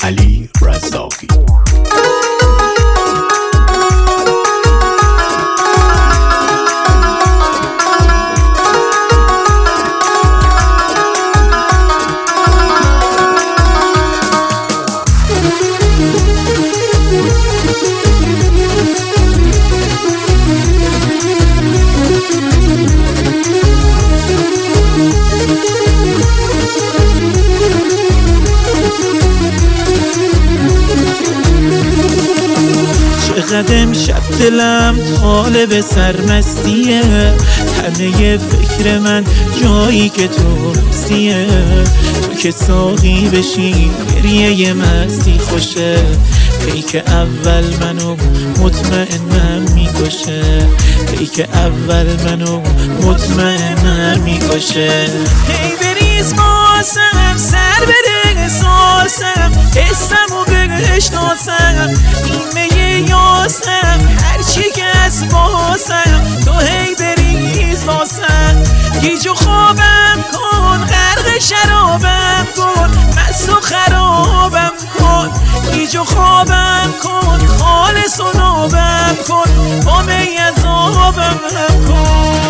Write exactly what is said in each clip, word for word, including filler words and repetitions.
علی رزاقی. قدم شب دلم طالب سرمستیه، همه فکر من جایی که تو سیه. تو که ساقی بشی گریه مستی خوشه، ای که اول منو مطمئنم میکشه، ای که اول منو مطمئنم میکشه. هی بریز ماسم سر بده احساسم، حسمو بشناسم، این میه یاسم هرچی که از باسم. تو هی بریز واسم، گیجو خوابم کن، غرق شرابم کن، مست و خرابم کن. گیجو خوابم کن، خالص و نابم کن، با می عذابم هم کن.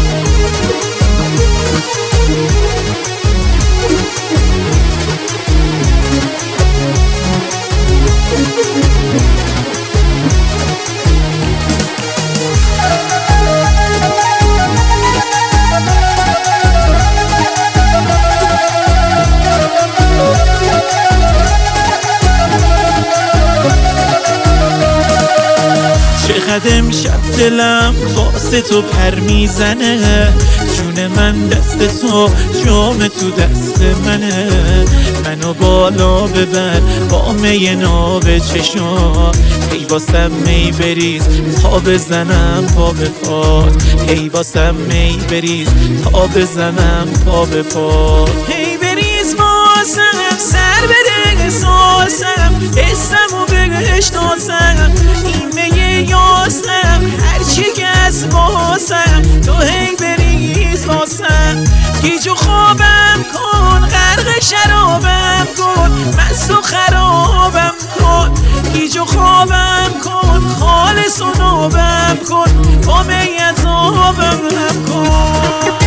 قدم شب دلم واسه تو پر میزنه، جون من دست تو، جام تو دست منه. منو بالا ببر با می ناب چشات، ای واسم می بریز تا بزنم پا به پات، ای واسم می بریز تا بزنم پا به پات. هی بریز واسم سر بده احساسم، حسمو بشناسم، این می یاسم هرچی که از باسم. تو هی بریز واسم، گیجو خوابم کن، غرق شرابم کن، مست و خرابم کن. گیجو خوابم کن، خالص و نابم کن، با می عذابم هم کن.